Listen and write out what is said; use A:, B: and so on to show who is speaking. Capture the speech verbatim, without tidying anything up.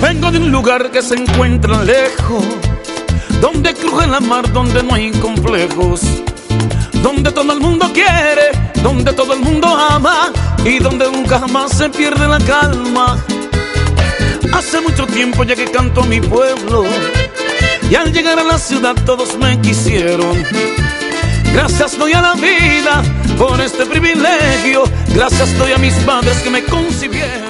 A: Vengo de un lugar que se encuentra lejos, donde cruje la mar, donde no hay complejos, donde todo el mundo quiere, donde todo el mundo ama y donde nunca jamás se pierde la calma. Hace mucho tiempo ya que canto a mi pueblo y al llegar a la ciudad todos me quisieron. Gracias doy a la vida por este privilegio, gracias doy a mis padres que me concibieron.